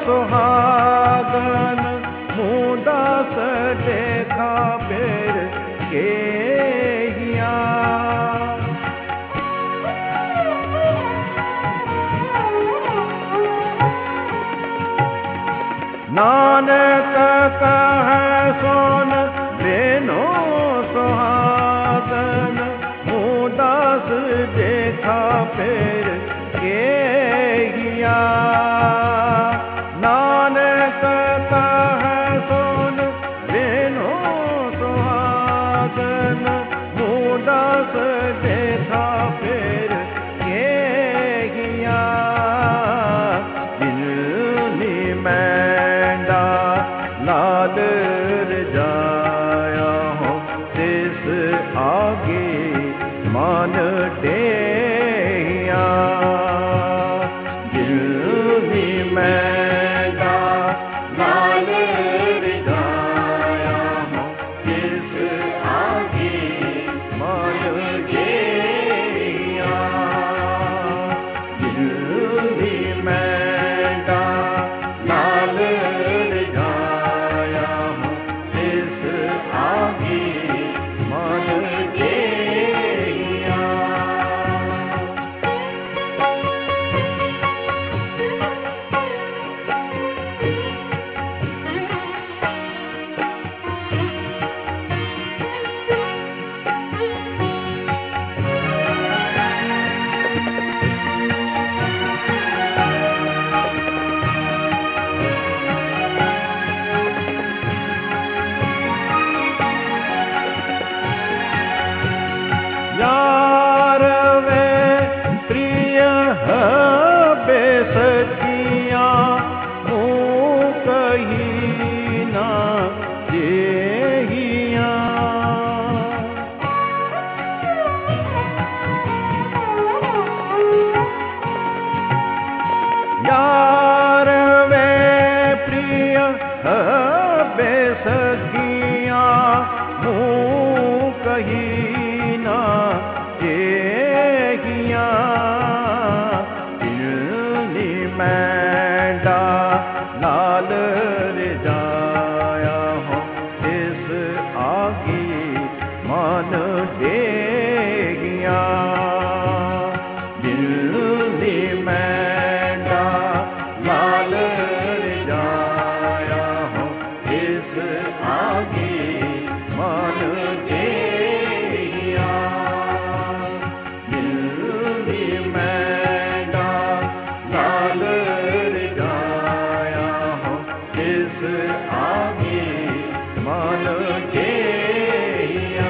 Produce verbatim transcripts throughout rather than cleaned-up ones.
सुहागन मुदास देखा फिर के हिया। नानक कहे सोन बेनो सुहागन मुदास देखा फिर के हिया। नानक कहे सोन बेनो सुहागन मुदास देखा फिर के हिया। जिननी मैंडा लाल रजाया हो तिस आगे मान डेहिया। जिननी मैंडा लाल रजाया हो तिस आगे मान डेहिया। जिननी मैंडा लाल रजाया हो तिस आगे मान डेहिया। यार वे प्रिय हबे सखिया मुँह कही ना जेहिया। यार वे प्रिय हबे सखिया मुँह कही ना जेहिया। जिननी मैंडा लाल रजाया हो तिस आगे मान डेहिया। जिननी मैंडा लाल रजाया हो तिस आगे मान डेहिया। जिननी मैंडा लाल रजाया हो तिस आगे मान डेहिया।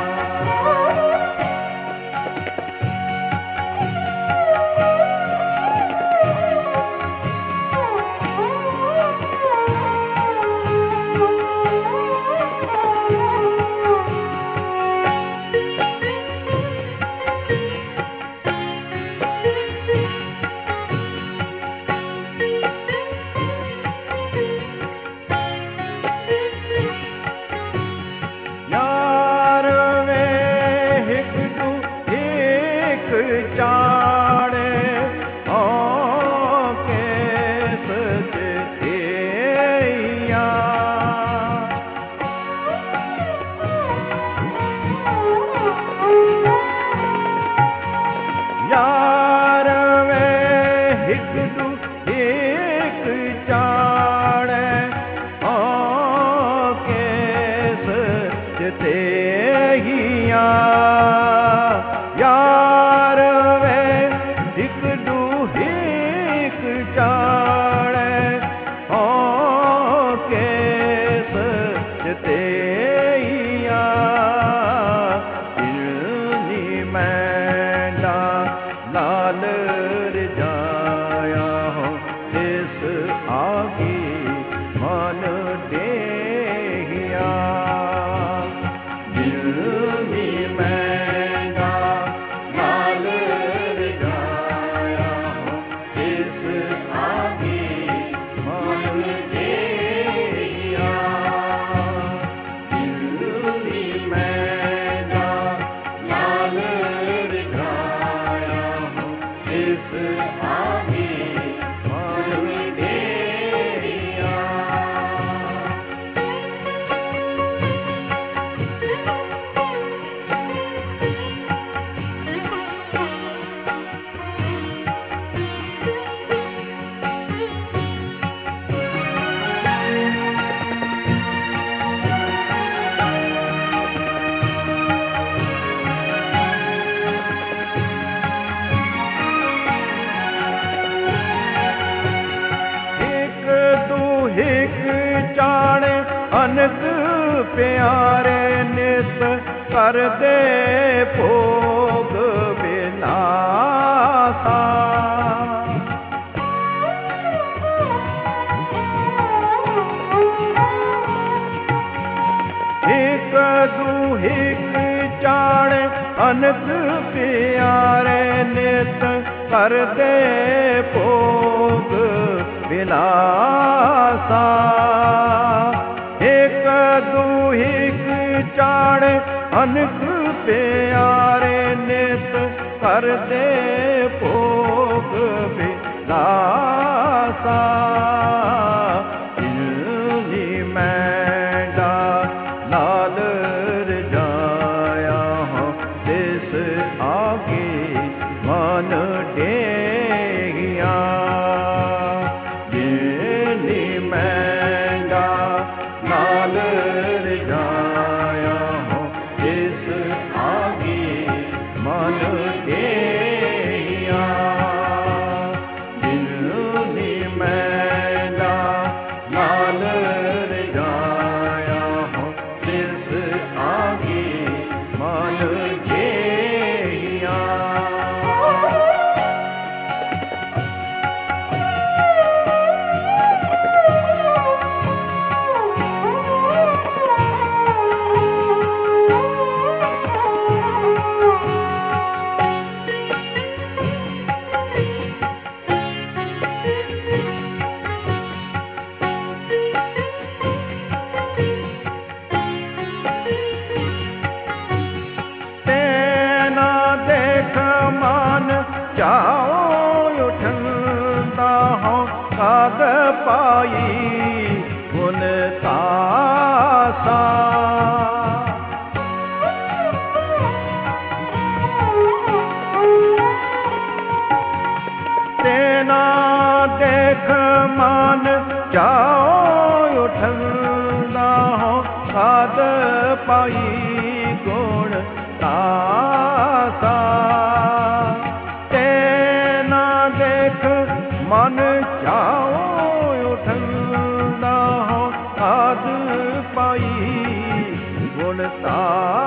यार वे हिक दू एक चाड़े आके सजैया। यार वे हिक दू एक चाड़े आके सजैया। यार वे हिक दू एक चाड़े आके सजैया। जिननी मैंडा लाल रजाया हो तिस आगे मान डेहिया। जिननी मैंडा लाल रजाया हो तिस आगे अनक प्यारे नित कर दे भोग विनासा। एक दूहिक चाण अनक प्यारे नित कर दे भोग विनासा। एक दूहिक चाण अनक प्यारे नित कर दे भोग विनासा। जिननी मैंडा लाल रजाया हूँ तिस आगे मन डेगिया। जिननी मैंडा लाल रजाया हूँ तिस आगे मन डेगिया। जिननी मैंडा लाल रजाया हूँ तिस आगे मन डेगिया। तेना देख मन जाओ उठंदा हूँ काग पाई गुण तासा। तेना देख मन जाओ उठंदा हूँ काग पाई गुण तासा। तेना देख मन जाओ उठंदा हूँ काग पाई गुण तासा।